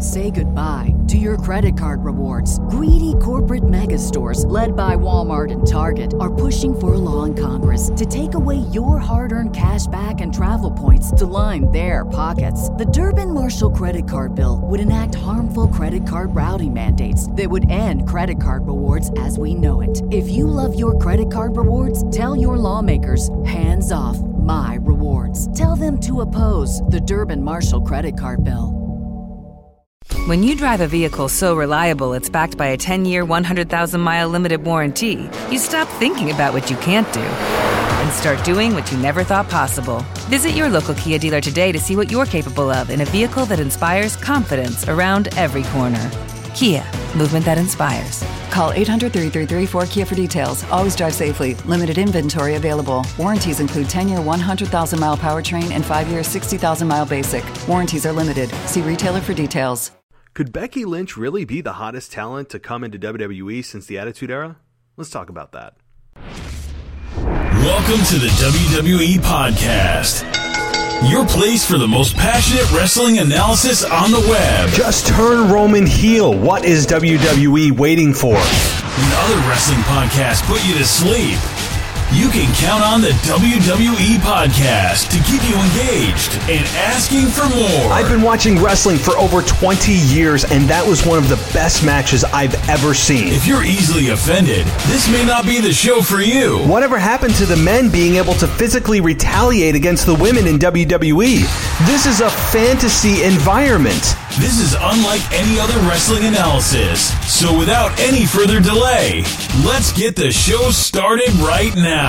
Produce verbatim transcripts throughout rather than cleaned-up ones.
Say goodbye to your credit card rewards. Greedy corporate mega stores, led by Walmart and Target, are pushing for a law in Congress to take away your hard-earned cash back and travel points to line their pockets. The Durbin-Marshall credit card bill would enact harmful credit card routing mandates that would end credit card rewards as we know it. If you love your credit card rewards, tell your lawmakers, hands off my rewards. Tell them to oppose the Durbin-Marshall credit card bill. When you drive a vehicle so reliable it's backed by a ten-year, one hundred thousand mile limited warranty, you stop thinking about what you can't do and start doing what you never thought possible. Visit your local Kia dealer today to see what you're capable of in a vehicle that inspires confidence around every corner. Kia, movement that inspires. Call eight hundred, three three three, four K I A for details. Always drive safely. Limited inventory available. Warranties include ten-year, one hundred thousand mile powertrain and five-year, sixty thousand mile basic. Warranties are limited. See retailer for details. Could Becky Lynch really be the hottest talent to come into W W E since the Attitude Era? Let's talk about that. Welcome to the W W E Podcast, your place for the most passionate wrestling analysis on the web. Just turn Roman heel. What is W W E waiting for? When other wrestling podcasts put you to sleep, you can count on the W W E Podcast to keep you engaged and asking for more. I've been watching wrestling for over twenty years, and that was one of the best matches I've ever seen. If you're easily offended, this may not be the show for you. Whatever happened to the men being able to physically retaliate against the women in W W E? This is a fantasy environment. This is unlike any other wrestling analysis. So without any further delay, let's get the show started right now.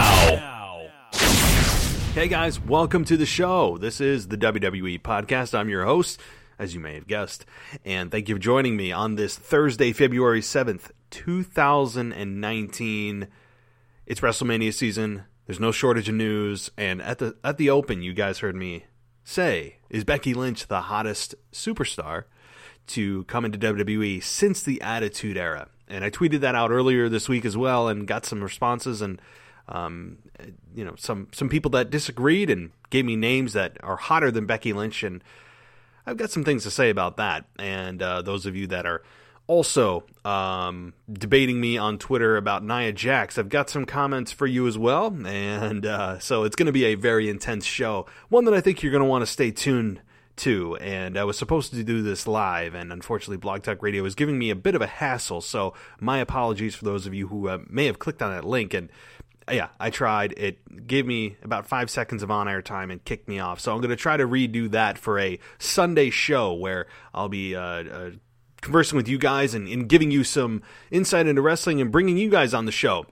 Hey guys, welcome to the show. This is the W W E Podcast. I'm your host, as you may have guessed, and thank you for joining me on this Thursday, February seventh, two thousand nineteen. It's WrestleMania season. There's no shortage of news, and at the at the open, you guys heard me say, is Becky Lynch the hottest superstar to come into W W E since the Attitude Era? And I tweeted that out earlier this week as well and got some responses and um, you know some some people that disagreed and gave me names that are hotter than Becky Lynch, and I've got some things to say about that. And uh, those of you that are also um, debating me on Twitter about Nia Jax, I've got some comments for you as well. And uh, so it's going to be a very intense show, one that I think you're going to want to stay tuned to. And I was supposed to do this live, and unfortunately Blog Talk Radio is giving me a bit of a hassle, so my apologies for those of you who uh, may have clicked on that link. And yeah, I tried. It gave me about five seconds of on-air time and kicked me off. So I'm going to try to redo that for a Sunday show where I'll be uh, uh, conversing with you guys and, and giving you some insight into wrestling and bringing you guys on the show.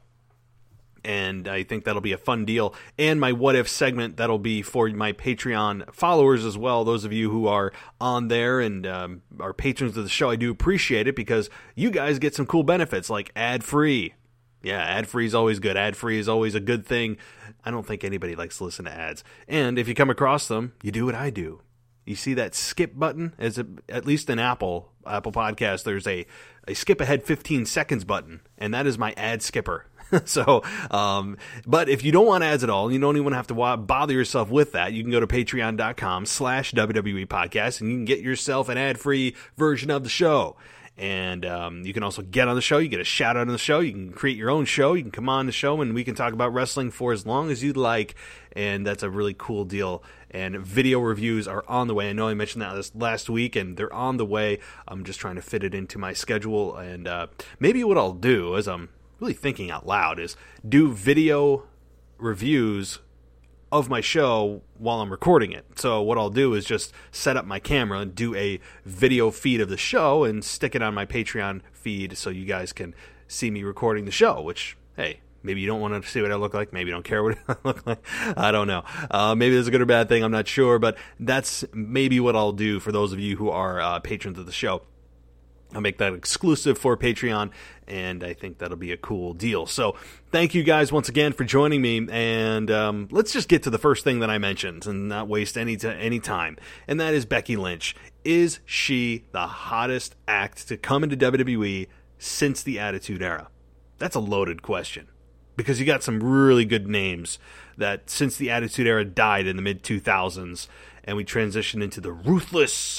And I think that'll be a fun deal. And my What If segment, that'll be for my Patreon followers as well. Those of you who are on there and um, are patrons of the show, I do appreciate it because you guys get some cool benefits like ad-free. Yeah, ad-free is always good. Ad-free is always a good thing. I don't think anybody likes to listen to ads. And if you come across them, you do what I do. You see that skip button? As a, at least in Apple, Apple Podcasts, there's a, a skip ahead fifteen seconds button, and that is my ad skipper. so, um, but if you don't want ads at all, you don't even have to bother yourself with that. You can go to patreon.com slash WWE podcast, and you can get yourself an ad-free version of the show. And um, you can also get on the show. You get a shout out on the show. You can create your own show. You can come on the show and we can talk about wrestling for as long as you'd like. And that's a really cool deal. And video reviews are on the way. I know I mentioned that this last week, and they're on the way. I'm just trying to fit it into my schedule. And uh, maybe what I'll do, as I'm really thinking out loud, is do video reviews of my show while I'm recording it. So what I'll do is just set up my camera and do a video feed of the show and stick it on my Patreon feed so you guys can see me recording the show, which, hey, maybe you don't want to see what I look like. Maybe you don't care what I look like. I don't know. Uh, maybe that's a good or bad thing. I'm not sure, but that's maybe what I'll do for those of you who are uh, patrons of the show. I'll make that exclusive for Patreon, and I think that'll be a cool deal. So thank you guys once again for joining me, and um, let's just get to the first thing that I mentioned and not waste any, t- any time, and that is Becky Lynch. Is she the hottest act to come into W W E since the Attitude Era? That's a loaded question, because you got some really good names that since the Attitude Era died in the mid two thousands, and we transitioned into the Ruthless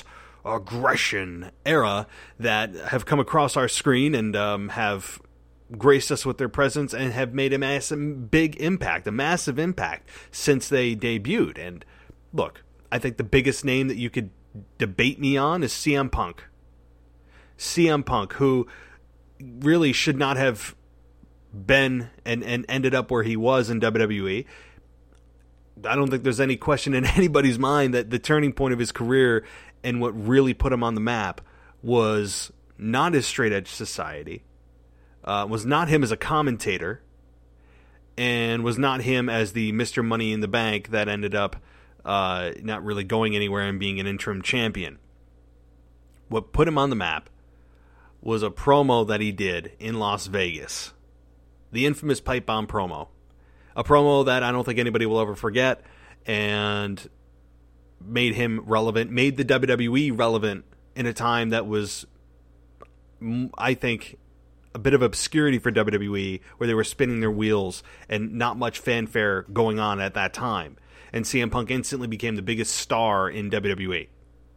aggression era that have come across our screen and um, have graced us with their presence and have made a massive, big impact, a massive impact since they debuted. And look, I think the biggest name that you could debate me on is C M Punk. C M Punk, who really should not have been and, and ended up where he was in W W E. I don't think there's any question in anybody's mind that the turning point of his career and what really put him on the map was not his straight edge society, uh, was not him as a commentator, and was not him as the Mister Money in the Bank that ended up uh, not really going anywhere and being an interim champion. What put him on the map was a promo that he did in Las Vegas. The infamous pipe bomb promo. A promo that I don't think anybody will ever forget, and made him relevant, made the W W E relevant in a time that was, I think, a bit of obscurity for W W E, where they were spinning their wheels and not much fanfare going on at that time. And C M Punk instantly became the biggest star in W W E.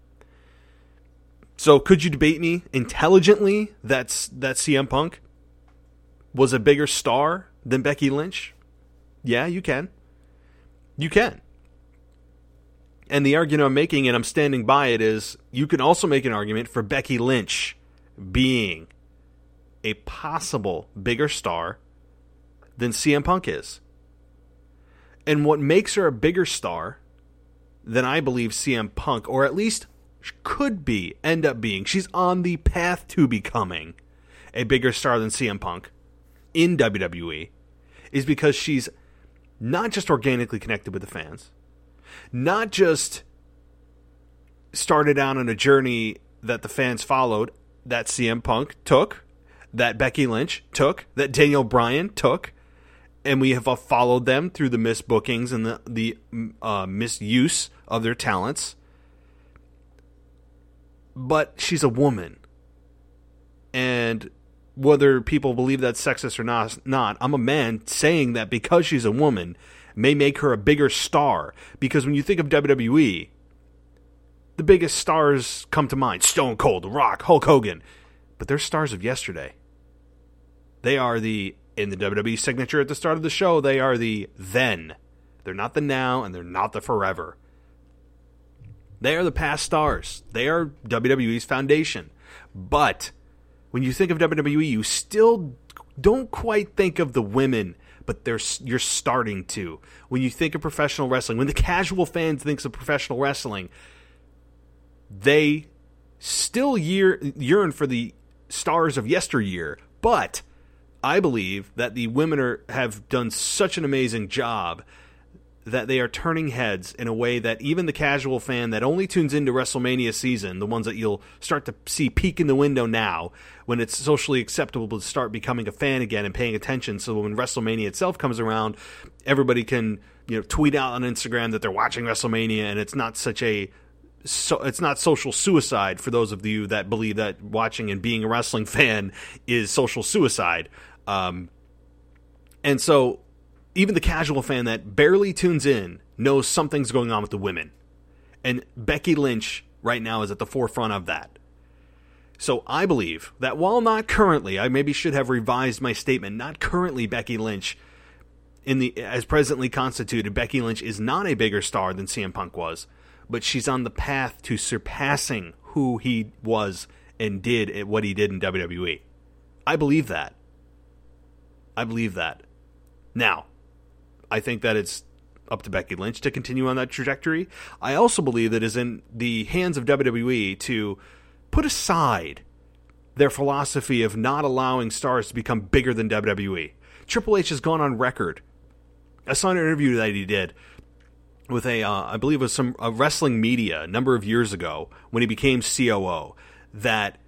So could you debate me intelligently that, that C M Punk was a bigger star than Becky Lynch? Yeah, you can. You can. And the argument I'm making, and I'm standing by it, is you can also make an argument for Becky Lynch being a possible bigger star than C M Punk is. And what makes her a bigger star than I believe C M Punk, or at least could be, end up being, she's on the path to becoming a bigger star than C M Punk in W W E, is because she's not just organically connected with the fans, not just started out on a journey that the fans followed, that C M Punk took, that Becky Lynch took, that Daniel Bryan took, and we have followed them through the misbookings and the, the uh, misuse of their talents. But she's a woman. And whether people believe that's sexist or not, not, I'm a man saying that because she's a woman may make her a bigger star. Because when you think of W W E, the biggest stars come to mind. Stone Cold, The Rock, Hulk Hogan. But they're stars of yesterday. They are the, in the W W E signature at the start of the show, they are the then. They're not the now, and they're not the forever. They are the past stars. They are W W E's foundation. But when you think of W W E, you still don't quite think of the women, but they're, you're starting to. When you think of professional wrestling, when the casual fan thinks of professional wrestling, they still year, yearn for the stars of yesteryear. But I believe that the women are, have done such an amazing job that they are turning heads in a way that even the casual fan that only tunes into WrestleMania season, the ones that you'll start to see peek in the window now, when it's socially acceptable to start becoming a fan again and paying attention, so when WrestleMania itself comes around, everybody can, you know, tweet out on Instagram that they're watching WrestleMania, and it's not such a so it's not social suicide for those of you that believe that watching and being a wrestling fan is social suicide. Um, and so even the casual fan that barely tunes in knows something's going on with the women. And Becky Lynch right now is at the forefront of that. So I believe that while not currently, I maybe should have revised my statement, not currently Becky Lynch, in the as presently constituted, Becky Lynch is not a bigger star than C M Punk was, but she's on the path to surpassing who he was and did at what he did in W W E. I believe that. I believe that. Now, I think that it's up to Becky Lynch to continue on that trajectory. I also believe that it is in the hands of W W E to put aside their philosophy of not allowing stars to become bigger than W W E. Triple H has gone on record. I saw an interview that he did with a, uh, I believe it was some a wrestling media a number of years ago when he became C O O, that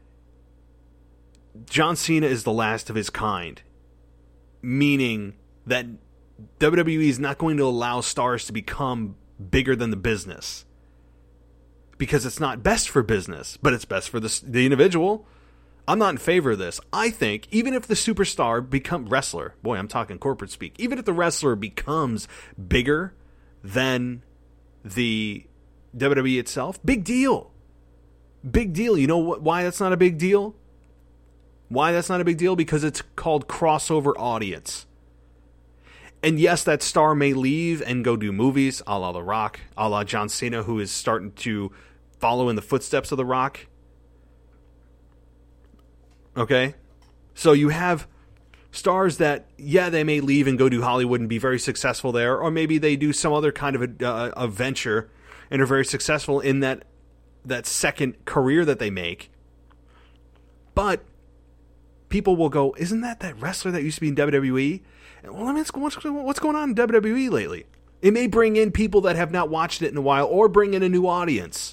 John Cena is the last of his kind, meaning that W W E is not going to allow stars to become bigger than the business because it's not best for business, but it's best for the, the individual. I'm not in favor of this. I think even if the superstar become wrestler, boy, I'm talking corporate speak, even if the wrestler becomes bigger than the W W E itself, big deal. Big deal. You know wh- why that's not a big deal? Why that's not a big deal? Because it's called crossover audience. And yes, that star may leave and go do movies, a la The Rock, a la John Cena, who is starting to follow in the footsteps of The Rock. Okay? So you have stars that, yeah, they may leave and go do Hollywood and be very successful there, or maybe they do some other kind of a, uh, a venture and are very successful in that that second career that they make. But people will go, isn't that that wrestler that used to be in W W E? And, well, I mean, what's, what's going on in W W E lately? It may bring in people that have not watched it in a while, or bring in a new audience.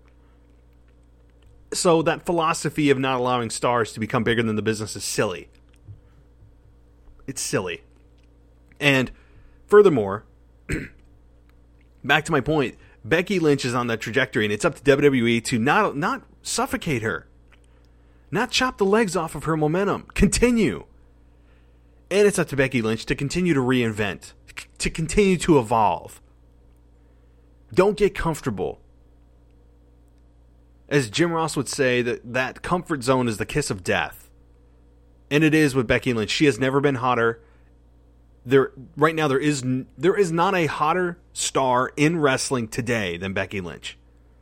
So that philosophy of not allowing stars to become bigger than the business is silly. It's silly. And furthermore, back to my point, Becky Lynch is on that trajectory, and it's up to W W E to not not suffocate her. Not chop the legs off of her momentum. Continue. And it's up to Becky Lynch to continue to reinvent, to continue to evolve. Don't get comfortable. As Jim Ross would say, that, that comfort zone is the kiss of death. And it is with Becky Lynch. She has never been hotter. There, right now, there is there is not a hotter star in wrestling today than Becky Lynch.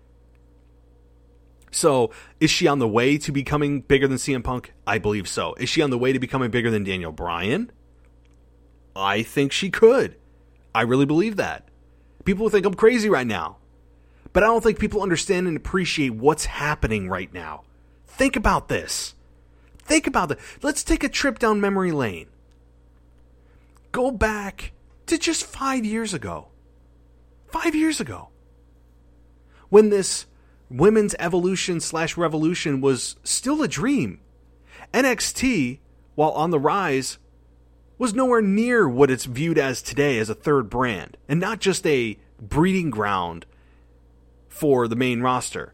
So, is she on the way to becoming bigger than C M Punk? I believe so. Is she on the way to becoming bigger than Daniel Bryan? I think she could. I really believe that. People think I'm crazy right now. But I don't think people understand and appreciate what's happening right now. Think about this. Think about that. Let's take a trip down memory lane. Go back to just five years ago. Five years ago. When this women's evolution slash revolution was still a dream. N X T, while on the rise, was nowhere near what it's viewed as today as a third brand. And not just a breeding ground for the main roster.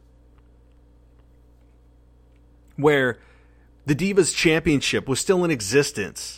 Where the Divas Championship was still in existence.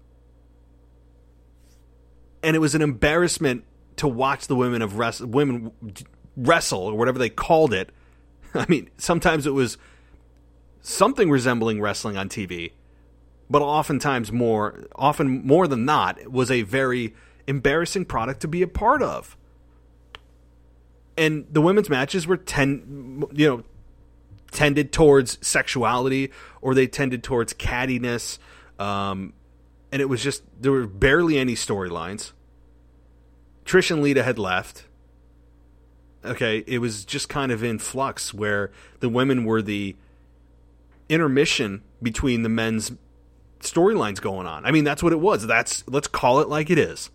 And it was an embarrassment to watch the women of res- women wrestle, or whatever they called it. I mean, sometimes it was something resembling wrestling on T V, but oftentimes more, often more than not, it was a very embarrassing product to be a part of. And the women's matches were ten, you know, tended towards sexuality, or they tended towards cattiness, um, and it was just, there were barely any storylines. Trish and Lita had left. Okay, it was just kind of in flux, where the women were the intermission between the men's storylines going on. I mean, that's what it was. That's, let's call it like it is.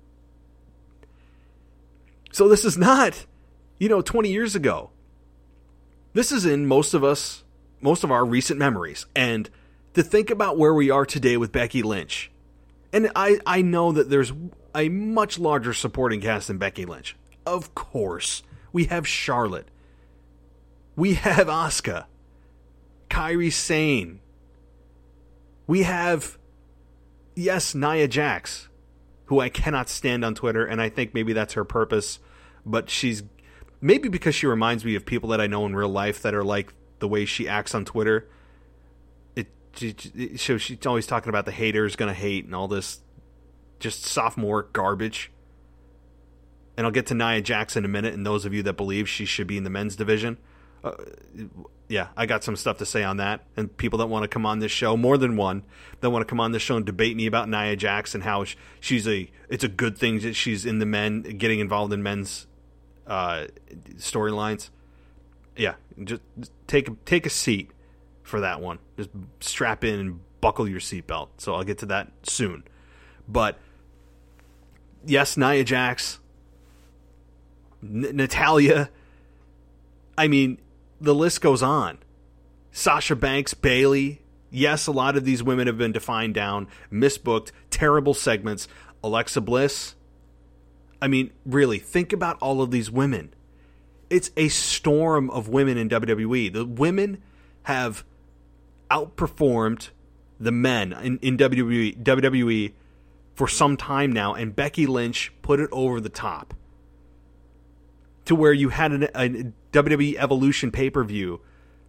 So this is not, you know, twenty years ago. This is in most of us, most of our recent memories. And to think about where we are today with Becky Lynch, and I, I know that there's a much larger supporting cast than Becky Lynch. Of course. We have Charlotte. We have Asuka. Kairi Sane. We have, yes, Nia Jax, who I cannot stand on Twitter, and I think maybe that's her purpose. But she's, maybe because she reminds me of people that I know in real life that are like the way she acts on Twitter. It, it shows she's always talking about the haters gonna hate and all this just sophomore garbage. And I'll get to Nia Jax in a minute, and those of you that believe she should be in the men's division. Uh, yeah, I got some stuff to say on that. And people that want to come on this show, more than one, that want to come on this show and debate me about Nia Jax and how she's a, it's a good thing that she's in the men, getting involved in men's uh, storylines. Yeah, just take, take a seat for that one. Just strap in and buckle your seatbelt. So I'll get to that soon. But yes, Nia Jax, N- Natalia, I mean, the list goes on. Sasha Banks, Bayley. Yes, a lot of these women have been defined down, misbooked, terrible segments. Alexa Bliss. I mean, really, think about all of these women. It's a storm of women in W W E. The women have outperformed the men in, in W W E, W W E for some time now, and Becky Lynch put it over the top. To where you had an, a W W E Evolution pay-per-view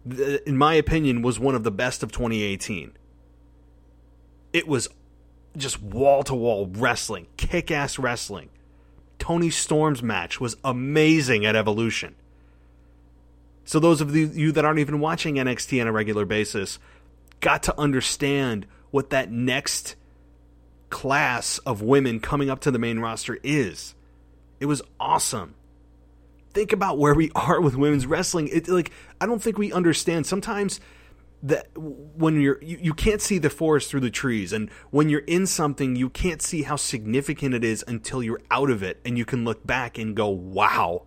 in my opinion, was one of the best of twenty eighteen. It was just wall-to-wall wrestling, kick-ass wrestling. Toni Storm's match was amazing at Evolution. So those of you that aren't even watching N X T on a regular basis got to understand what that next class of women coming up to the main roster is. It was awesome. Think about where we are with women's wrestling. It, like, I don't think we understand. Sometimes that when you're you, you can't see the forest through the trees, and when you're in something, you can't see how significant it is until you're out of it, and you can look back and go, wow.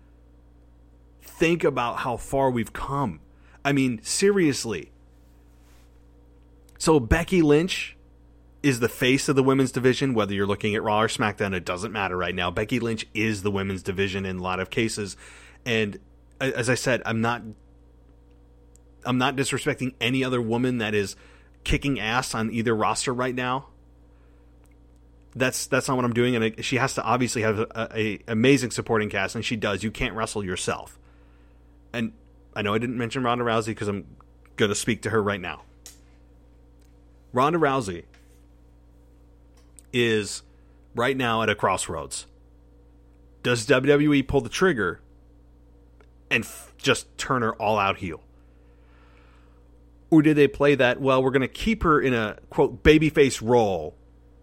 Think about how far we've come. I mean, seriously. So Becky Lynch is the face of the women's division, whether you're looking at Raw or SmackDown, it doesn't matter right now. Becky Lynch is the women's division in a lot of cases. And as I said, I'm not I'm not disrespecting any other woman that is kicking ass on either roster right now. That's that's not what I'm doing, and she has to obviously have a, a amazing supporting cast, and she does. You can't wrestle yourself. And I know I didn't mention Ronda Rousey because I'm going to speak to her right now. Ronda Rousey is right now at a crossroads. Does W W E pull the trigger and f- just turn her all out heel? Or did they play that, well, we're going to keep her in a, quote, babyface role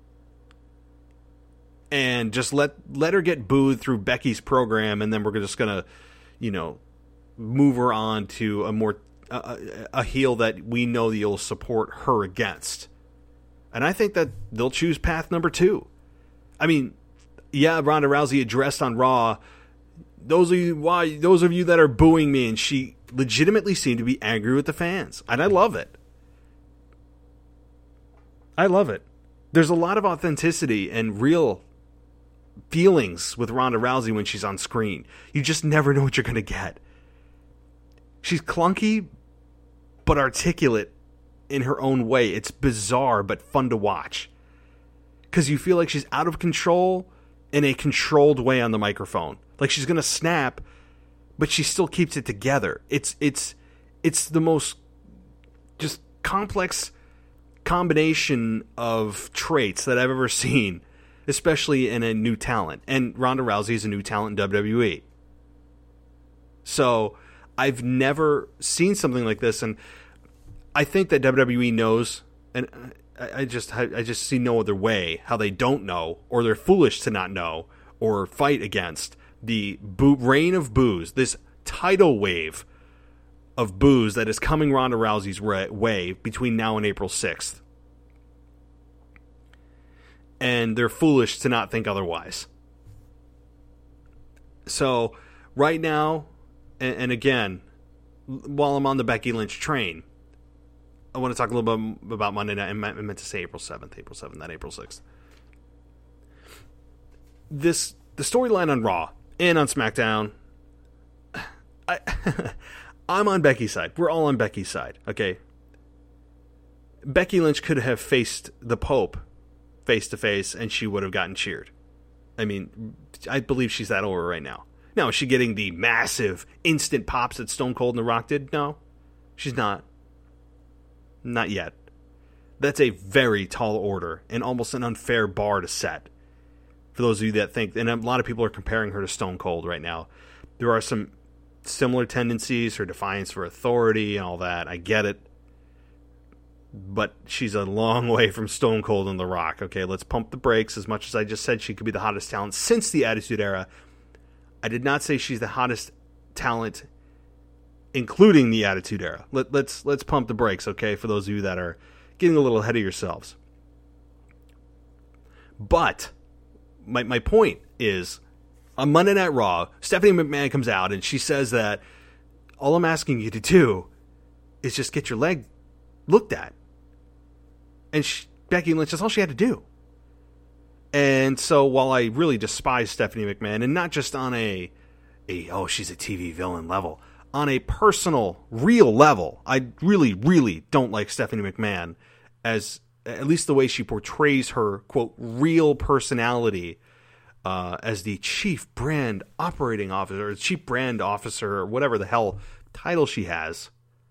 and just let let her get booed through Becky's program, and then we're just going to, you know, move her on to a more a, a heel that we know that you'll support her against. And I think that they'll choose path number two. I mean, yeah, Ronda Rousey addressed on Raw, those of you why those of you that are booing me, and she legitimately seemed to be angry with the fans. And I love it. I love it. There's a lot of authenticity and real feelings with Ronda Rousey when she's on screen. You just never know what you're going to get. She's clunky, but articulate in her own way. It's bizarre, but fun to watch. Because you feel like she's out of control in a controlled way on the microphone. Like she's going to snap, but she still keeps it together. It's it's it's the most just complex combination of traits that I've ever seen, especially in a new talent. And Ronda Rousey is a new talent in W W E. So I've never seen something like this, and I think that W W E knows, and I, I just I just see no other way how they don't know, or they're foolish to not know, or fight against the boo, reign of boos, this tidal wave of boos that is coming Ronda Rousey's way between now and April sixth. And they're foolish to not think otherwise. So right now, and, and again, while I'm on the Becky Lynch train, I want to talk a little bit about Monday night. I meant to say April seventh, April seventh, not April sixth. This the storyline on Raw and on SmackDown. I, I'm on Becky's side. We're all on Becky's side. Okay. Becky Lynch could have faced the Pope face to face, and she would have gotten cheered. I mean, I believe she's that over right now. Now, is she getting the massive instant pops that Stone Cold and The Rock did? No, she's not. Not yet. That's a very tall order and almost an unfair bar to set. For those of you that think, and a lot of people are comparing her to Stone Cold right now. There are some similar tendencies, her defiance for authority and all that. I get it. But she's a long way from Stone Cold and The Rock. Okay, let's pump the brakes. As much as I just said she could be the hottest talent since the Attitude Era, I did not say she's the hottest talent including the Attitude Era. Let, let's let's pump the brakes, okay, for those of you that are getting a little ahead of yourselves. But my my point is, on Monday Night Raw, Stephanie McMahon comes out and she says that all I'm asking you to do is just get your leg looked at. And she, Becky Lynch, that's all she had to do. And so while I really despise Stephanie McMahon, and not just on a, a oh, she's a T V villain level, on a personal, real level, I really, really don't like Stephanie McMahon, as at least the way she portrays her, quote, real personality uh, as the chief brand operating officer, or chief brand officer, or whatever the hell title she has.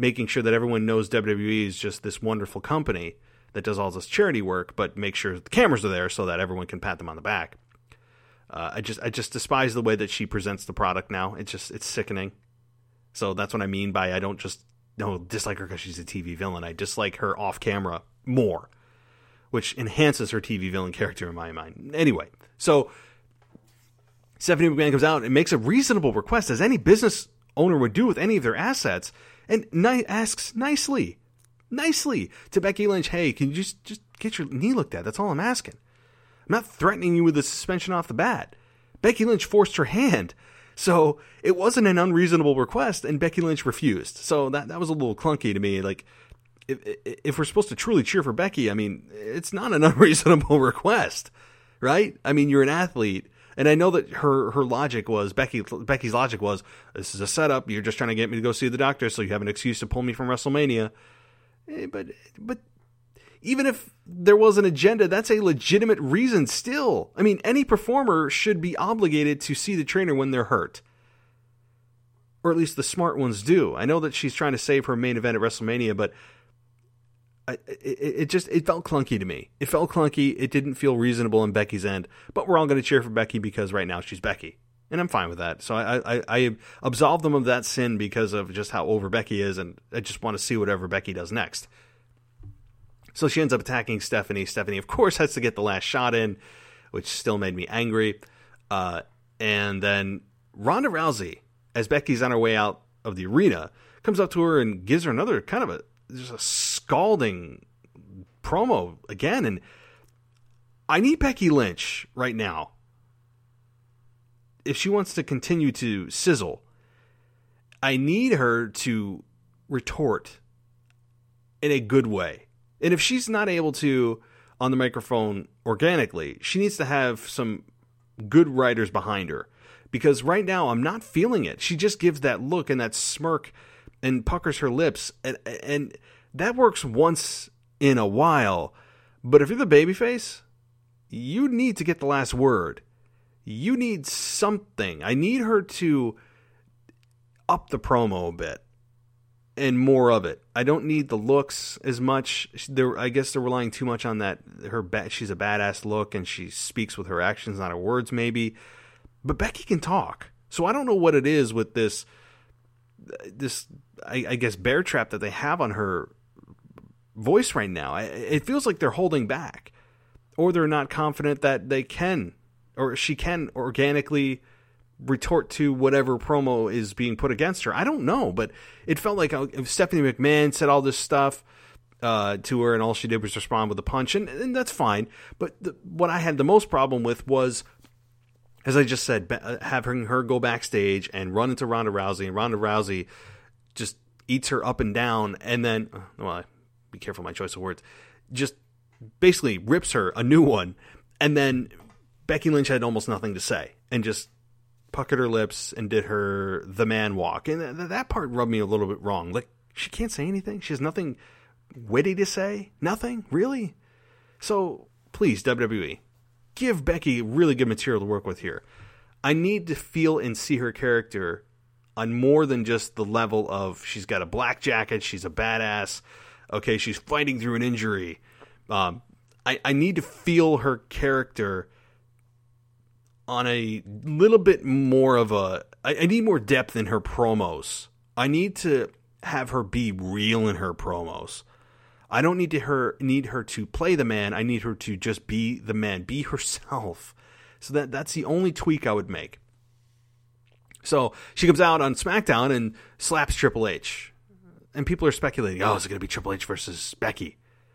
making sure that everyone knows W W E is just this wonderful company that does all this charity work, but make sure the cameras are there so that everyone can pat them on the back. Uh, I just I just despise the way that she presents the product now. It's just it's sickening. So that's what I mean by I don't just no dislike her because she's a T V villain. I dislike her off camera more, which enhances her T V villain character in my mind. Anyway, so Stephanie McMahon comes out and makes a reasonable request, as any business owner would do with any of their assets, and ni- asks nicely, nicely to Becky Lynch, hey, can you just, just get your knee looked at? That's all I'm asking. I'm not threatening you with a suspension off the bat. Becky Lynch forced her hand. So it wasn't an unreasonable request, and Becky Lynch refused. So that, that was a little clunky to me. Like, if, if we're supposed to truly cheer for Becky, I mean, it's not an unreasonable request, right? I mean, you're an athlete. And I know that her, her logic was, Becky Becky's logic was, this is a setup. You're just trying to get me to go see the doctor so you have an excuse to pull me from WrestleMania. Eh, but but even if there was an agenda, that's a legitimate reason still. I mean, any performer should be obligated to see the trainer when they're hurt. Or at least the smart ones do. I know that she's trying to save her main event at WrestleMania, but I, it, it just it felt clunky to me. It felt clunky. It didn't feel reasonable on Becky's end. But we're all going to cheer for Becky because right now she's Becky, and I'm fine with that. So I, I, I absolve them of that sin because of just how over Becky is, and I just want to see whatever Becky does next. So she ends up attacking Stephanie. Stephanie, of course, has to get the last shot in, which still made me angry. Uh, and then Ronda Rousey, as Becky's on her way out of the arena, comes up to her and gives her another kind of a just a scalding promo again. And I need Becky Lynch right now, if she wants to continue to sizzle, I need her to retort in a good way. And if she's not able to on the microphone organically, she needs to have some good writers behind her. Because right now, I'm not feeling it. She just gives that look and that smirk and puckers her lips. And, and that works once in a while. But if you're the babyface, you need to get the last word. You need something. I need her to up the promo a bit. And more of it. I don't need the looks as much. They're, I guess they're relying too much on that. Her ba- she's a badass look, and she speaks with her actions, not her words, maybe. But Becky can talk, so I don't know what it is with this. This, I, I guess, bear trap that they have on her voice right now. I, it feels like they're holding back, or they're not confident that they can, or she can organically retort to whatever promo is being put against her. I don't know, but it felt like Stephanie McMahon said all this stuff uh, to her, and all she did was respond with a punch, and, and that's fine. But the, what I had the most problem with was, as I just said, having her go backstage and run into Ronda Rousey, and Ronda Rousey just eats her up and down, and then, well, be careful my choice of words, just basically rips her a new one, and then Becky Lynch had almost nothing to say, and just puckered her lips and did her the man walk. And th- that part rubbed me a little bit wrong. Like, she can't say anything? She has nothing witty to say? Nothing? Really? So, please, W W E, give Becky really good material to work with here. I need to feel and see her character on more than just the level of she's got a black jacket, she's a badass, okay, she's fighting through an injury. Um, I, I need to feel her character on a little bit more of a... I, I need more depth in her promos. I need to have her be real in her promos. I don't need to her need her to play the man. I need her to just be the man, be herself. So that that's the only tweak I would make. So she comes out on SmackDown and slaps Triple H. And people are speculating, oh, is it going to be Triple H versus Becky?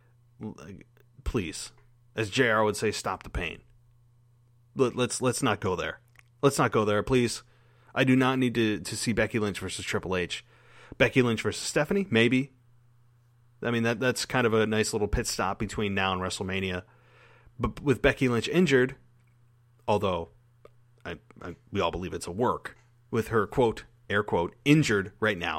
Please. As J R would say, stop the pain. Let's let's not go there. Let's not go there, please. I do not need to, to see Becky Lynch versus Triple H. Becky Lynch versus Stephanie, maybe. I mean, that that's kind of a nice little pit stop between now and WrestleMania. But with Becky Lynch injured, although I, I, we all believe it's a work, with her, quote, air quote, injured right now,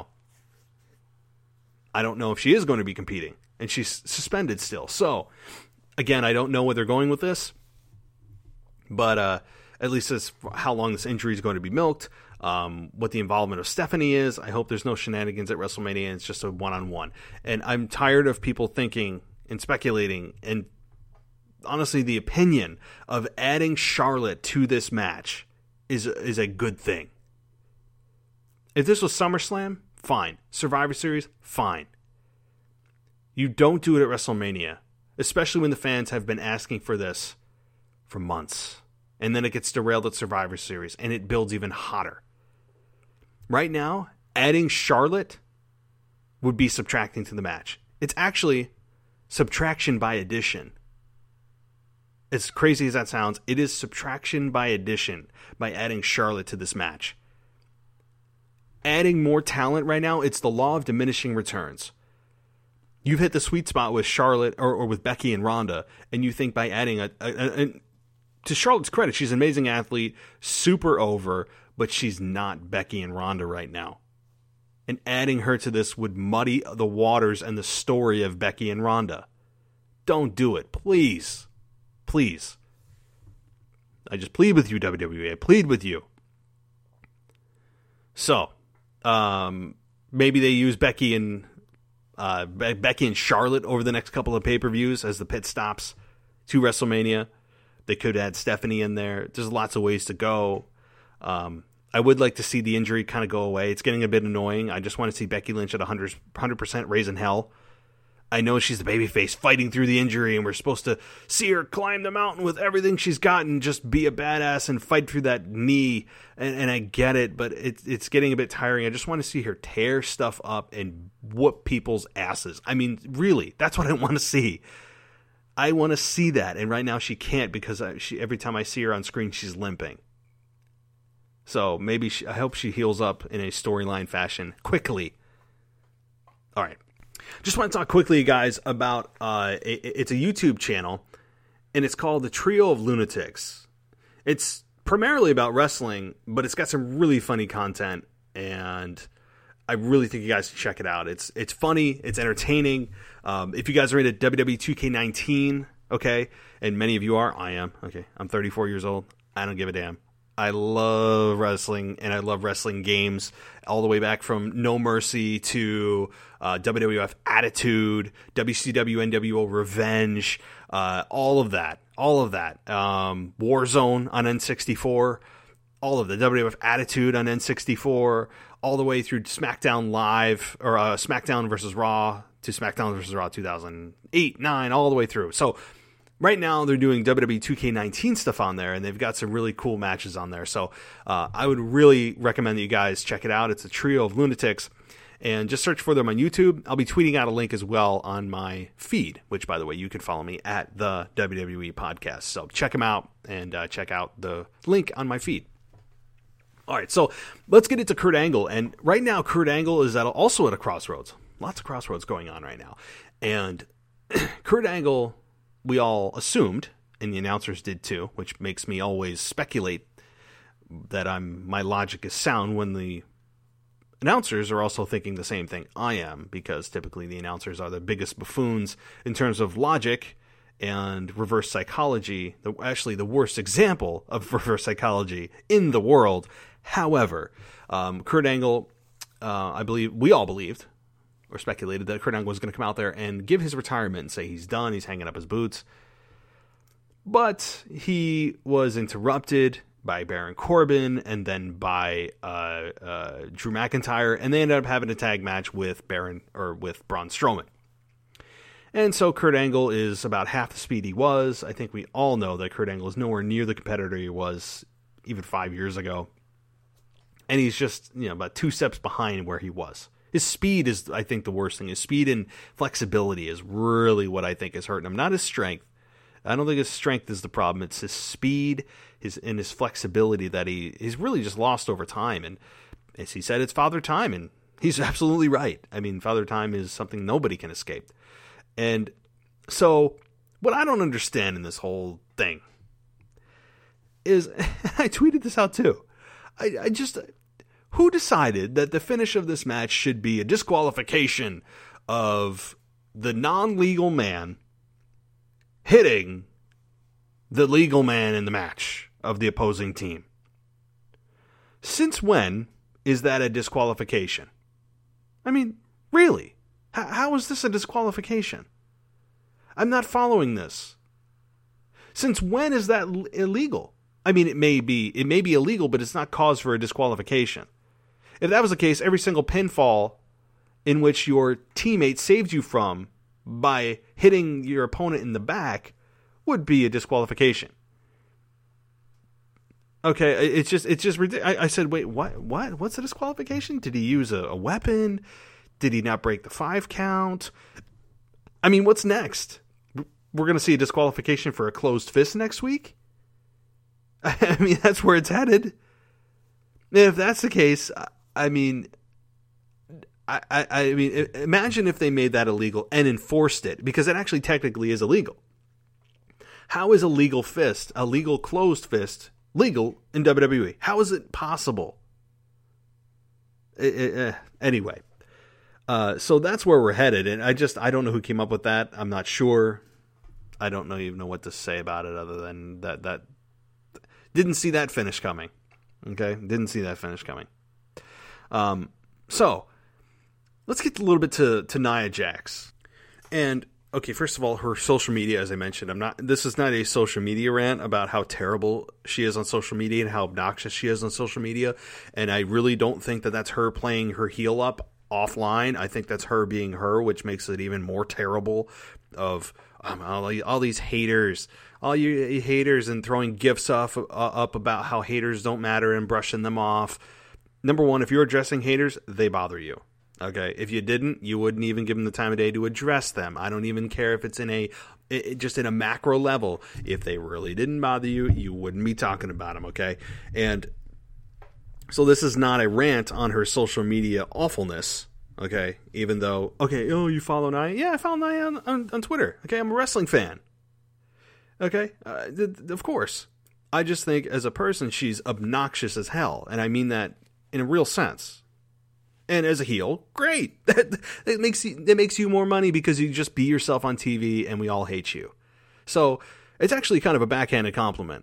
I don't know if she is going to be competing. And she's suspended still. So, again, I don't know where they're going with this. But uh, at least as how long this injury is going to be milked. um, what the involvement of Stephanie is. I hope there's no shenanigans at WrestleMania and it's just a one-on-one. And I'm tired of people thinking and speculating and honestly the opinion of adding Charlotte to this match is, is a good thing. If this was SummerSlam, fine. Survivor Series, fine. You don't do it at WrestleMania, especially when the fans have been asking for this for months. And then it gets derailed at Survivor Series, and it builds even hotter. Right now, adding Charlotte would be subtracting to the match. It's actually subtraction by addition. As crazy as that sounds, it is subtraction by addition by adding Charlotte to this match. Adding more talent right now, it's the law of diminishing returns. You've hit the sweet spot with Charlotte or, or with Becky and Ronda, and you think by adding a, a, a, a to Charlotte's credit, she's an amazing athlete, super over, but she's not Becky and Ronda right now. And adding her to this would muddy the waters and the story of Becky and Ronda. Don't do it, please. Please. I just plead with you, W W E. I plead with you. So, um, maybe they use Becky and uh, Be- Becky and Charlotte over the next couple of pay-per-views as the pit stops to WrestleMania. They could add Stephanie in there. There's lots of ways to go. Um, I would like to see the injury kind of go away. It's getting a bit annoying. I just want to see Becky Lynch at one hundred percent raising hell. I know she's the babyface fighting through the injury, and we're supposed to see her climb the mountain with everything she's got and just be a badass and fight through that knee. And, and I get it, but it, it's getting a bit tiring. I just want to see her tear stuff up and whoop people's asses. I mean, really, that's what I want to see. I want to see that, and right now she can't because I, she, every time I see her on screen, she's limping. So maybe she, I hope she heals up in a storyline fashion quickly. All right. Just want to talk quickly, guys, about uh, it, it's a YouTube channel, and it's called The Trio of Lunatics. It's primarily about wrestling, but it's got some really funny content, and I really think you guys should check it out. It's it's funny, it's entertaining. Um, if you guys are into W W E two K nineteen, okay, and many of you are, I am, okay, I'm thirty-four years old, I don't give a damn. I love wrestling, and I love wrestling games, all the way back from No Mercy to uh, W W F Attitude, W C W N W O Revenge, uh, all of that, all of that. Um, Warzone on N sixty-four, all of the W W F Attitude on N sixty-four, all the way through SmackDown Live, or uh, SmackDown versus Raw to SmackDown versus Raw two thousand eight, nine, all the way through. So right now they're doing W W E two K nineteen stuff on there, and they've got some really cool matches on there. So uh, I would really recommend that you guys check it out. It's a Trio of Lunatics, and just search for them on YouTube. I'll be tweeting out a link as well on my feed, which, by the way, you can follow me at the W W E Podcast. So check them out, and uh, check out the link on my feed. All right, so let's get into Kurt Angle. And right now, Kurt Angle is at, also at a crossroads. Lots of crossroads going on right now. And Kurt Angle, we all assumed, and the announcers did too, which makes me always speculate that I'm my logic is sound when the announcers are also thinking the same thing I am, because typically the announcers are the biggest buffoons in terms of logic and reverse psychology, the, actually the worst example of reverse psychology in the world. However, um, Kurt Angle, uh, I believe, we all believed, or speculated, that Kurt Angle was going to come out there and give his retirement and say he's done, he's hanging up his boots. But he was interrupted by Baron Corbin and then by uh, uh, Drew McIntyre, and they ended up having a tag match with Baron or with Braun Strowman. And so Kurt Angle is about half the speed he was. I think we all know that Kurt Angle is nowhere near the competitor he was even five years ago. And he's just, you know, about two steps behind where he was. His speed is, I think, the worst thing. His speed and flexibility is really what I think is hurting him. Not his strength. I don't think his strength is the problem. It's his speed his and his flexibility that he he's really just lost over time. And as he said, it's Father Time. And he's absolutely right. I mean, Father Time is something nobody can escape. And so what I don't understand in this whole thing is, I tweeted this out too. I, I just, who decided that the finish of this match should be a disqualification of the non-legal man hitting the legal man in the match of the opposing team? Since when is that a disqualification? I mean, really? H- how is this a disqualification? I'm not following this. Since when is that l- illegal? I mean, it may be it may be illegal, but it's not cause for a disqualification. If that was the case, every single pinfall in which your teammate saved you from by hitting your opponent in the back would be a disqualification. Okay, it's just it's just ridiculous. I, I said, wait, what? What? What's a disqualification? Did he use a, a weapon? Did he not break the five count? I mean, what's next? We're going to see a disqualification for a closed fist next week? I mean, that's where it's headed. If that's the case, I mean, I, I, I mean, imagine if they made that illegal and enforced it, because it actually technically is illegal. How is a legal fist, a legal closed fist, legal in W W E? How is it possible? It, it, uh, anyway, uh, so that's where we're headed, and I just I don't know who came up with that. I'm not sure. I don't know even know what to say about it other than that that didn't see that finish coming. Okay, didn't see that finish coming. Um, so let's get a little bit to to Nia Jax, and. Okay, first of all, her social media, as I mentioned, I'm not. This is not a social media rant about how terrible she is on social media and how obnoxious she is on social media, and I really don't think that that's her playing her heel up offline. I think that's her being her, which makes it even more terrible. Of um, all, all these haters, all you haters, and throwing gifs off uh, up about how haters don't matter and brushing them off. Number one, if you're addressing haters, they bother you. Okay, if you didn't, you wouldn't even give them the time of day to address them. I don't even care if it's in a, it, just in a macro level. If they really didn't bother you, you wouldn't be talking about them, okay? And so this is not a rant on her social media awfulness, okay? Even though, okay, oh, you follow Nia? Yeah, I follow Nia on, on, on Twitter, okay? I'm a wrestling fan, okay? Uh, th- th- of course. I just think as a person, she's obnoxious as hell, and I mean that in a real sense. And as a heel, great. That, that makes you that makes you more money because you just be yourself on T V and we all hate you. So it's actually kind of a backhanded compliment.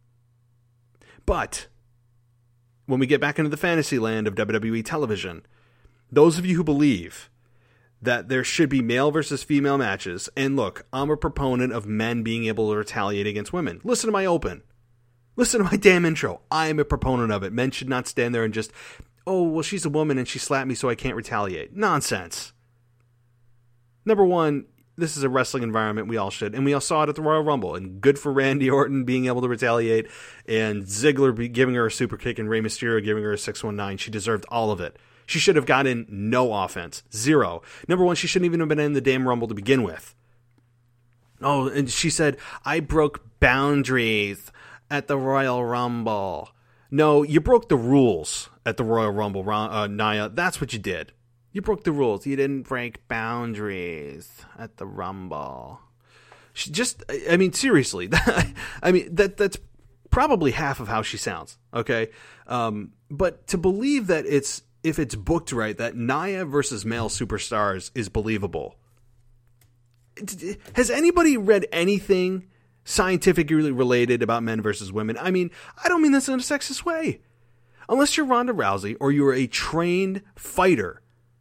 But when we get back into the fantasy land of W W E television, those of you who believe that there should be male versus female matches, and look, I'm a proponent of men being able to retaliate against women. Listen to my open. Listen to my damn intro. I am a proponent of it. Men should not stand there and just... oh, well, she's a woman and she slapped me so I can't retaliate. Nonsense. Number one, this is a wrestling environment. We all should. And we all saw it at the Royal Rumble. And good for Randy Orton being able to retaliate. And Ziggler be giving her a super kick and Rey Mysterio giving her a six one nine. She deserved all of it. She should have gotten no offense. Zero. Number one, she shouldn't even have been in the damn Rumble to begin with. Oh, and she said, I broke boundaries at the Royal Rumble. No, you broke the rules at the Royal Rumble, uh, Nia. That's what you did. You broke the rules. You didn't break boundaries at the Rumble. She just, I mean, seriously. I mean, that that's probably half of how she sounds, okay? Um, but to believe that it's, if it's booked right, that Nia versus male superstars is believable. Has anybody read anything scientifically related about men versus women? I mean, I don't mean this in a sexist way. Unless you're Ronda Rousey or you're a trained fighter,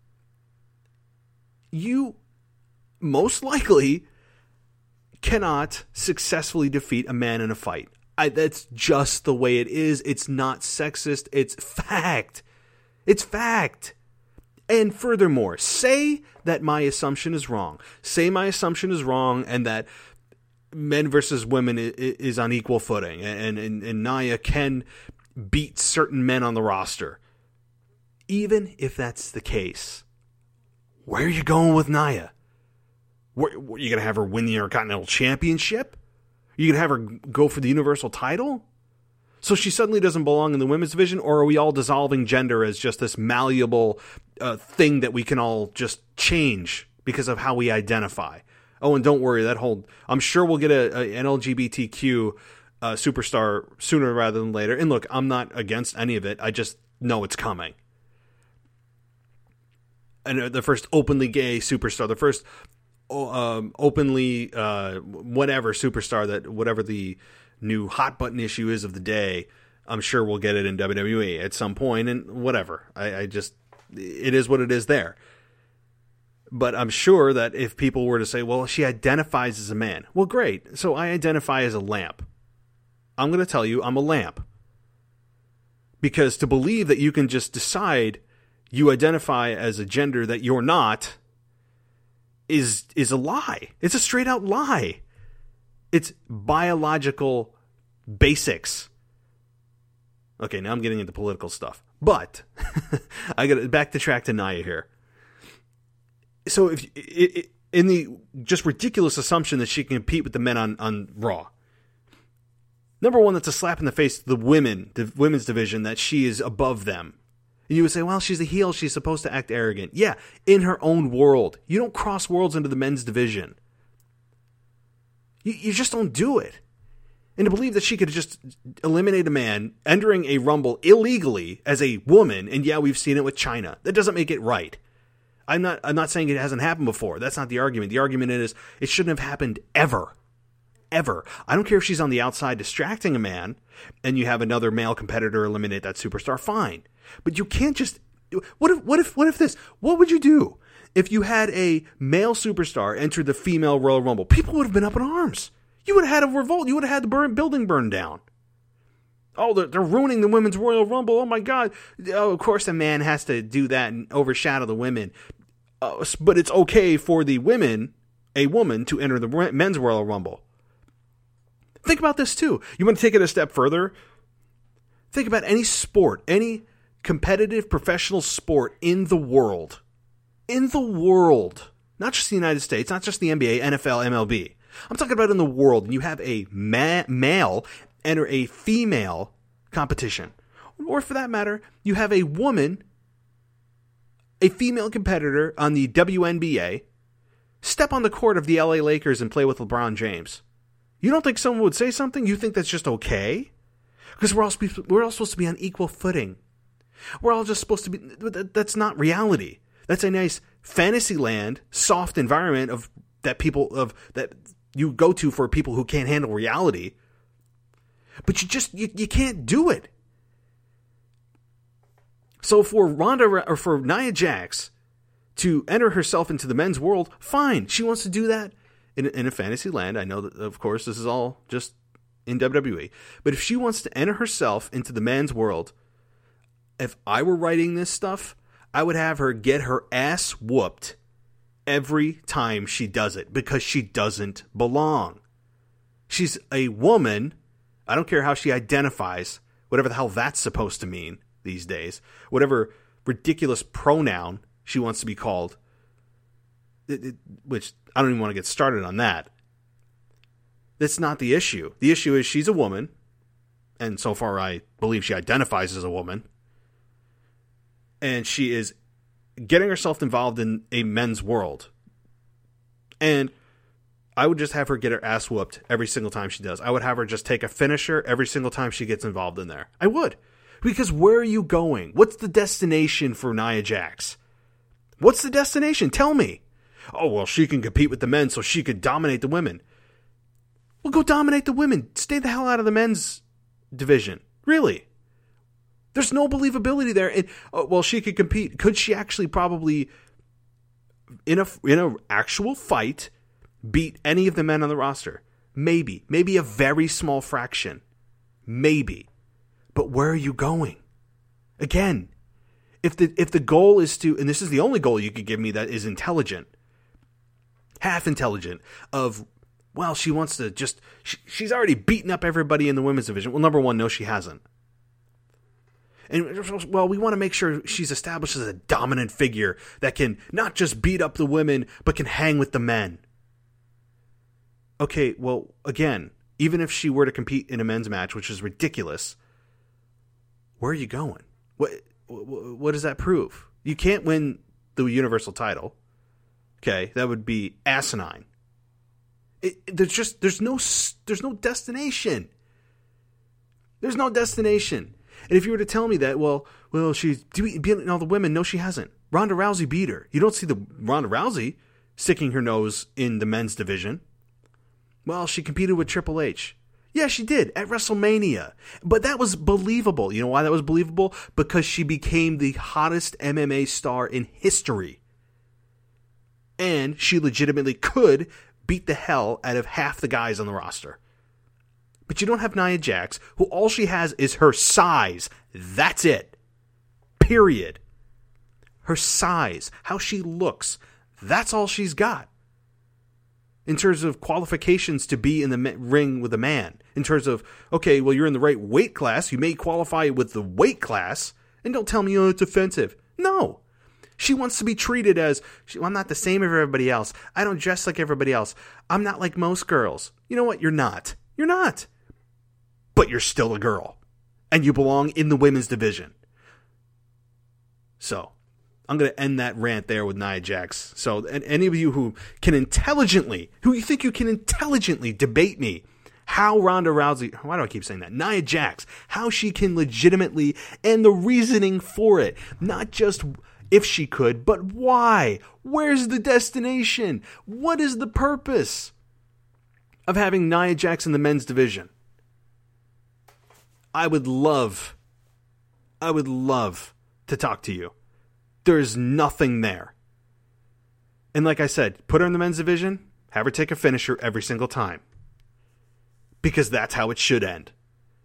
you most likely cannot successfully defeat a man in a fight. I, that's just the way it is. It's not sexist. It's fact. It's fact. And furthermore, say that my assumption is wrong. Say my assumption is wrong and that men versus women is on equal footing, and, and, and Nia can beat certain men on the roster. Even if that's the case, where are you going with Nia? Where, are you going to have her win the Intercontinental Championship? Are you going to have her go for the Universal title? So she suddenly doesn't belong in the women's division, or are we all dissolving gender as just this malleable uh, thing that we can all just change because of how we identify? Oh, and don't worry, that whole, I'm sure we'll get a, a, an L G B T Q uh, superstar sooner rather than later. And look, I'm not against any of it. I just know it's coming. And uh, the first openly gay superstar, the first um, openly uh, whatever superstar, that whatever the new hot button issue is of the day, I'm sure we'll get it in W W E at some point, and whatever. I, I just, it is what it is there. But I'm sure that if people were to say, well, she identifies as a man. Well, great. So I identify as a lamp. I'm going to tell you I'm a lamp. Because to believe that you can just decide you identify as a gender that you're not is is a lie. It's a straight out lie. It's biological basics. Okay, now I'm getting into political stuff. But I got to back the track to Nia here. So if it, it, in the just ridiculous assumption that she can compete with the men on, on Raw, number one, that's a slap in the face to the women, the women's division, that she is above them. And you would say, well, she's a heel. She's supposed to act arrogant. Yeah, in her own world. You don't cross worlds into the men's division. You, you just don't do it. And to believe that she could just eliminate a man entering a Rumble illegally as a woman, and yeah, we've seen it with China. That doesn't make it right. I'm not I'm not saying it hasn't happened before. That's not the argument. The argument is it shouldn't have happened ever. Ever. I don't care if she's on the outside distracting a man and you have another male competitor eliminate that superstar, fine. But you can't just what if what if what if this? What would you do if you had a male superstar enter the female Royal Rumble? People would have been up in arms. You would have had a revolt. You would have had the burn, building burned down. Oh, they're, they're ruining the women's Royal Rumble. Oh, my God. Oh, of course a man has to do that and overshadow the women. Uh, but it's okay for the women, a woman, to enter the men's Royal Rumble. Think about this, too. You want to take it a step further? Think about any sport, any competitive professional sport in the world. In the world. Not just the United States, not just the N B A, N F L, M L B. I'm talking about in the world. And you have a ma- male enter a female competition. Or for that matter, you have a woman, a female competitor on the W N B A, step on the court of the L A Lakers and play with LeBron James. You don't think someone would say something? You think that's just okay? Because we're all, we're all supposed to be on equal footing. We're all just supposed to be... That's not reality. That's a nice fantasy land, soft environment of that people of that you go to for people who can't handle reality. But you just, you, you can't do it. So for Ronda, or for Nia Jax to enter herself into the men's world, fine. She wants to do that in, in a fantasy land. I know that, of course, this is all just in W W E. But if she wants to enter herself into the men's world, if I were writing this stuff, I would have her get her ass whooped every time she does it because she doesn't belong. She's a woman. I don't care how she identifies, whatever the hell that's supposed to mean these days, whatever ridiculous pronoun she wants to be called, it, it, which I don't even want to get started on that. That's not the issue. The issue is she's a woman, and so far I believe she identifies as a woman, and she is getting herself involved in a men's world. And I would just have her get her ass whooped every single time she does. I would have her just take a finisher every single time she gets involved in there. I would. Because where are you going? What's the destination for Nia Jax? What's the destination? Tell me. Oh, well, she can compete with the men so she could dominate the women. Well, go dominate the women. Stay the hell out of the men's division. Really? There's no believability there. And, oh, well, she could compete. Could she actually probably, in a in a actual fight, beat any of the men on the roster? Maybe. Maybe a very small fraction. Maybe. But where are you going? Again, if the if the goal is to, and this is the only goal you could give me that is intelligent, half intelligent, of, well, she wants to just, she, she's already beaten up everybody in the women's division. Well, number one, no, she hasn't. And, well, we want to make sure she's established as a dominant figure that can not just beat up the women, but can hang with the men. Okay, well, again, even if she were to compete in a men's match, which is ridiculous, where are you going? What what does that prove? You can't win the Universal title. Okay, that would be asinine. It, there's just there's no there's no destination. There's no destination. And if you were to tell me that, well, well, she's beating all the women, no, she hasn't. Ronda Rousey beat her. You don't see the Ronda Rousey sticking her nose in the men's division. Well, she competed with Triple H. Yeah, she did at WrestleMania. But that was believable. You know why that was believable? Because she became the hottest M M A star in history. And she legitimately could beat the hell out of half the guys on the roster. But you don't have Nia Jax, who all she has is her size. That's it. Period. Her size, how she looks. That's all she's got. In terms of qualifications to be in the ring with a man. In terms of, okay, well, you're in the right weight class. You may qualify with the weight class. And don't tell me, oh, it's offensive. No. She wants to be treated as, well, I'm not the same as everybody else. I don't dress like everybody else. I'm not like most girls. You know what? You're not. You're not. But you're still a girl. And you belong in the women's division. So, I'm going to end that rant there with Nia Jax. So, and any of you who can intelligently, who you think you can intelligently debate me, how Ronda Rousey, why do I keep saying that? Nia Jax, how she can legitimately, and the reasoning for it, not just if she could, but why? Where's the destination? What is the purpose of having Nia Jax in the men's division? I would love, I would love to talk to you. There's nothing there. And like I said, put her in the men's division, have her take a finisher every single time. Because that's how it should end.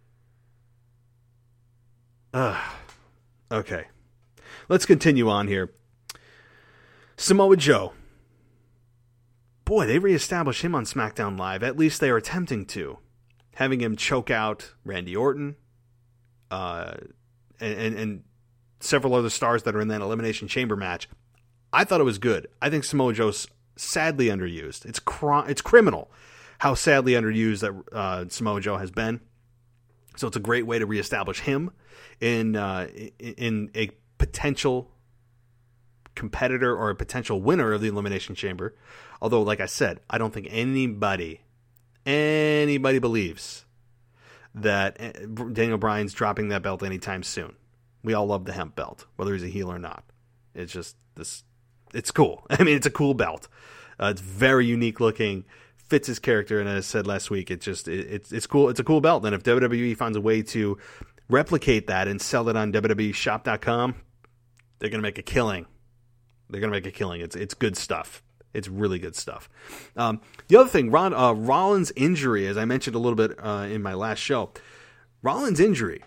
Ugh. Okay. Let's continue on here. Samoa Joe. Boy, they reestablished him on SmackDown Live. At least they are attempting to. Having him choke out Randy Orton. Uh, and, and, and several other stars that are in that Elimination Chamber match. I thought it was good. I think Samoa Joe's sadly underused. It's cr- it's criminal how sadly underused that uh, Samoa Joe has been. So it's a great way to reestablish him in uh, in a potential competitor or a potential winner of the Elimination Chamber. Although, like I said, I don't think anybody, anybody believes that Daniel Bryan's dropping that belt anytime soon. We all love the hemp belt, whether he's a heel or not. It's just this. It's cool. I mean, it's a cool belt. Uh, it's very unique looking, fits his character, and as I said last week, it just it, it's it's cool. It's a cool belt. And if W W E finds a way to replicate that and sell it on W W E shop dot com, they're gonna make a killing. They're gonna make a killing. It's it's good stuff. It's really good stuff. Um, the other thing, Ron, uh, Rollins' injury, as I mentioned a little bit uh, in my last show, Rollins' injury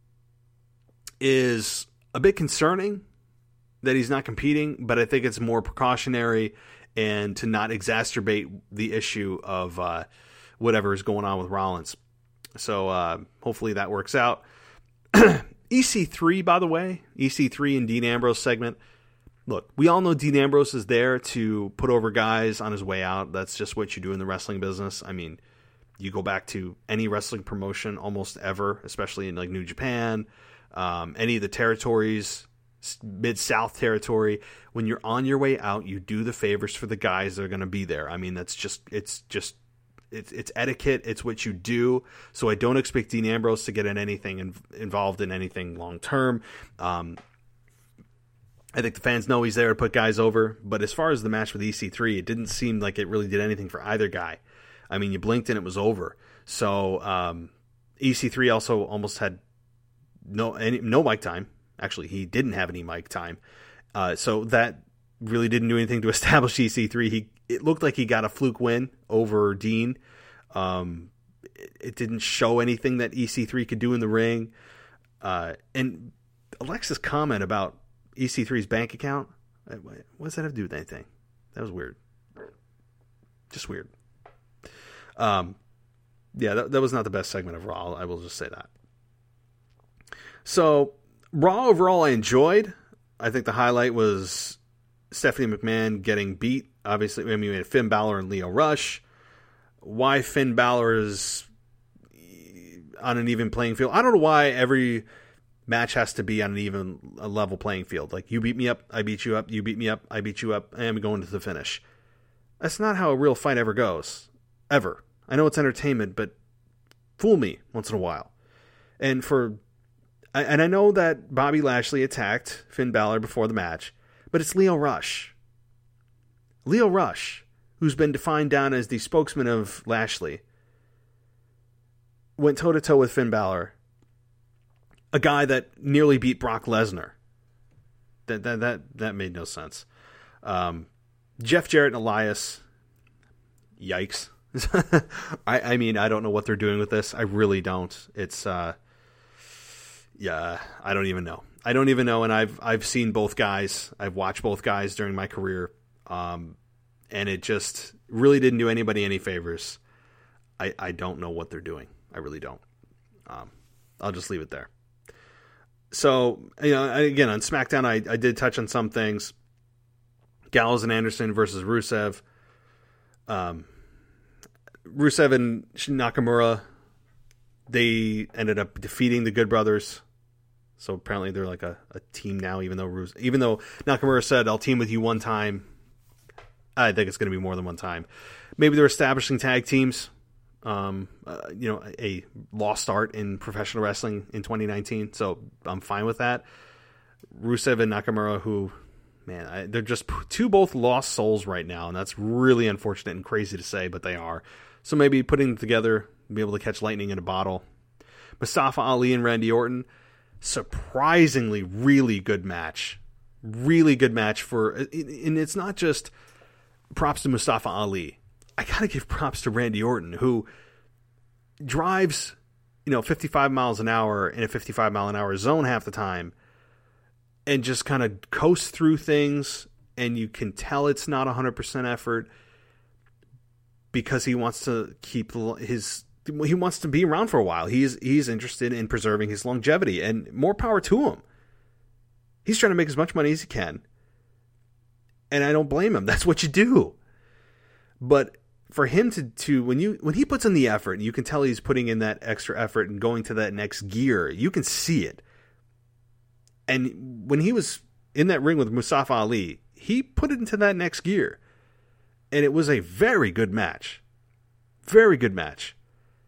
is a bit concerning that he's not competing, but I think it's more precautionary and to not exacerbate the issue of uh, whatever is going on with Rollins. So uh, hopefully that works out. E C three, by the way, E C three and Dean Ambrose segment. Look, we all know Dean Ambrose is there to put over guys on his way out. That's just what you do in the wrestling business. I mean, you go back to any wrestling promotion almost ever, especially in like New Japan, um, any of the territories, Mid-South territory. When you're on your way out, you do the favors for the guys that are going to be there. I mean, that's just, it's just, it's, it's etiquette. It's what you do. So I don't expect Dean Ambrose to get in anything in, involved in anything long term. Um, I think the fans know he's there to put guys over. But as far as the match with E C three, it didn't seem like it really did anything for either guy. I mean, you blinked and it was over. So um, E C three also almost had no any, no mic time. Actually, he didn't have any mic time. Uh, so that really didn't do anything to establish E C three. He It looked like he got a fluke win over Dean. Um, it, it didn't show anything that E C three could do in the ring. Uh, and Alexa's comment about E C three's bank account, what does that have to do with anything? That was weird. Just weird. Um, yeah, that, that was not the best segment of Raw. I will just say that. So, Raw overall I enjoyed. I think the highlight was Stephanie McMahon getting beat. Obviously, I mean, we had Finn Balor and Lio Rush. Why Finn Balor is on an even playing field. I don't know why every match has to be on an even a level playing field. Like, you beat me up, I beat you up, you beat me up, I beat you up, and we go into the finish. That's not how a real fight ever goes. Ever. I know it's entertainment, but fool me once in a while. And for And I know that Bobby Lashley attacked Finn Balor before the match, but it's Lio Rush. Lio Rush, who's been defined down as the spokesman of Lashley. went toe-to-toe with Finn Balor, a guy that nearly beat Brock Lesnar. That that that, that made no sense. Um, Jeff Jarrett and Elias, yikes. I, I mean, I don't know what they're doing with this. I really don't. It's, uh, yeah, I don't even know. I don't even know, and I've I've seen both guys. I've watched both guys during my career, um, and it just really didn't do anybody any favors. I, I don't know what they're doing. I really don't. Um, I'll just leave it there. So, you know, again, on SmackDown, I, I did touch on some things. Gallows and Anderson versus Rusev. Um, Rusev and Nakamura, they ended up defeating the Good Brothers. So apparently they're like a, a team now, even though Ruse, even though Nakamura said, I'll team with you one time. I think it's going to be more than one time. Maybe they're establishing tag teams. Um, uh, you know, a lost art in professional wrestling in twenty nineteen. So I'm fine with that. Rusev and Nakamura, who, man, I, they're just two both lost souls right now. And that's really unfortunate and crazy to say, but they are. So maybe putting them together, be able to catch lightning in a bottle. Mustafa Ali and Randy Orton, surprisingly really good match. Really good match for, and it's not just props to Mustafa Ali. I gotta give props to Randy Orton, who drives, you know, fifty-five miles an hour in a fifty-five mile an hour zone half the time, and just kind of coast through things, and you can tell it's not one hundred percent effort because he wants to keep his, he wants to be around for a while. He's he's interested in preserving his longevity, and more power to him. He's trying to make as much money as he can, and I don't blame him. That's what you do. But for him to, to when you when he puts in the effort, and you can tell he's putting in that extra effort and going to that next gear, you can see it. And when he was in that ring with Mustafa Ali, he put it into that next gear. And it was a very good match. Very good match.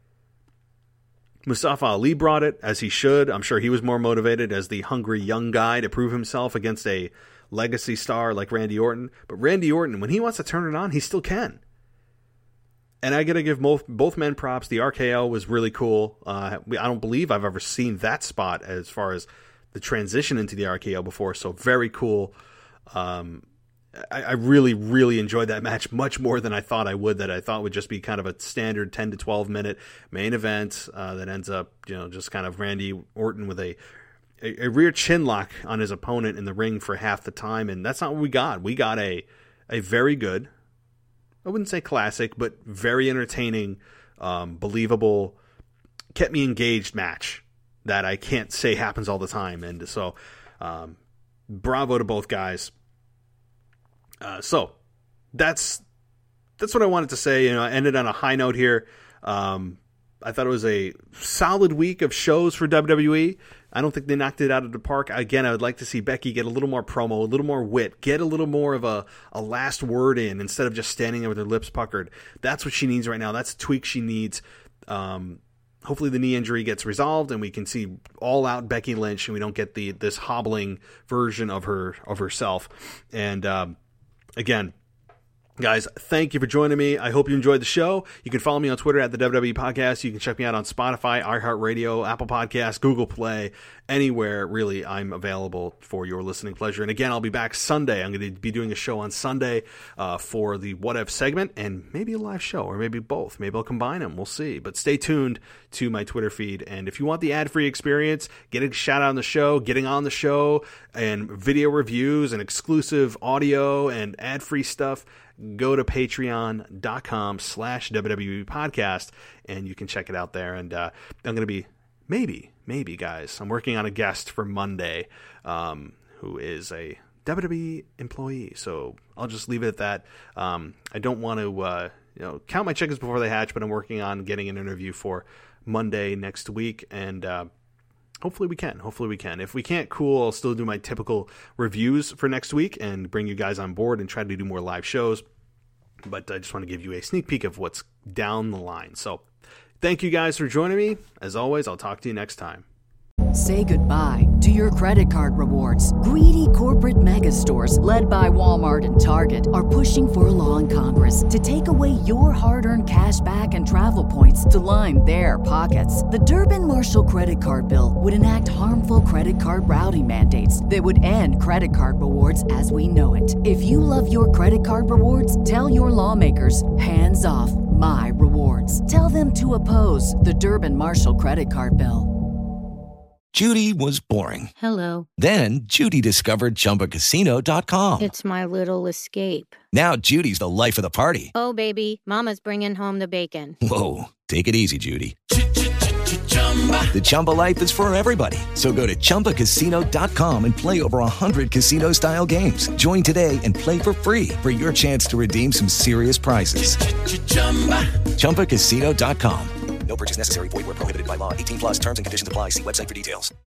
Mustafa Ali brought it, as he should. I'm sure he was more motivated as the hungry young guy to prove himself against a legacy star like Randy Orton. But Randy Orton, when he wants to turn it on, he still can. And I got to give both, both men props. The R K O was really cool. Uh, I don't believe I've ever seen that spot as far as the transition into the R K O before. So very cool. Um, I, I really, really enjoyed that match much more than I thought I would. That I thought would just be kind of a standard ten to twelve minute main event uh, that ends up, you know, just kind of Randy Orton with a, a, a rear chin lock on his opponent in the ring for half the time. And that's not what we got. We got a a very good, I wouldn't say classic, but very entertaining, um, believable, kept me engaged match that I can't say happens all the time. And so, um, bravo to both guys. Uh, so that's, that's what I wanted to say. You know, I ended on a high note here. Um, I thought it was a solid week of shows for W W E. I don't think they knocked it out of the park. Again, I would like to see Becky get a little more promo, a little more wit, get a little more of a, a last word in instead of just standing there with her lips puckered. That's what she needs right now. That's a tweak she needs. Um, hopefully the knee injury gets resolved and we can see all out Becky Lynch and we don't get the this hobbling version of her of herself. And um, again, guys, thank you for joining me. I hope you enjoyed the show. You can follow me on Twitter at the W W E Podcast. You can check me out on Spotify, iHeartRadio, Apple Podcasts, Google Play, anywhere really I'm available for your listening pleasure. And again, I'll be back Sunday. I'm going to be doing a show on Sunday uh, for the What If segment and maybe a live show or maybe both. Maybe I'll combine them. We'll see. But stay tuned to my Twitter feed. And if you want the ad-free experience, getting a shout out on the show, getting on the show, and video reviews and exclusive audio and ad-free stuff, go to patreon.com slash WWE podcast and you can check it out there. And uh, I'm going to be, maybe, maybe, guys, I'm working on a guest for Monday um, who is a W W E employee. So I'll just leave it at that. Um, I don't want to uh, you know, count my chickens before they hatch, but I'm working on getting an interview for Monday next week. And uh, hopefully we can. Hopefully we can. If we can't, cool. I'll still do my typical reviews for next week and bring you guys on board and try to do more live shows. But I just want to give you a sneak peek of what's down the line. So thank you guys for joining me. As always, I'll talk to you next time. Say goodbye to your credit card rewards. Greedy corporate mega stores, led by Walmart and Target, are pushing for a law in Congress to take away your hard-earned cash back and travel points to line their pockets. The Durbin-Marshall credit card bill would enact harmful credit card routing mandates that would end credit card rewards as we know it. If you love your credit card rewards, tell your lawmakers, hands off my rewards. Tell them to oppose the Durbin-Marshall credit card bill. Judy was boring. Hello. Then Judy discovered Chumba Casino dot com. It's my little escape. Now Judy's the life of the party. Oh, baby, mama's bringing home the bacon. Whoa, take it easy, Judy. The Chumba life is for everybody. So go to Chumba Casino dot com and play over one hundred casino-style games. Join today and play for free for your chance to redeem some serious prizes. Chumba Casino dot com. No purchase necessary. Void where prohibited by law. eighteen plus terms and conditions apply. See website for details.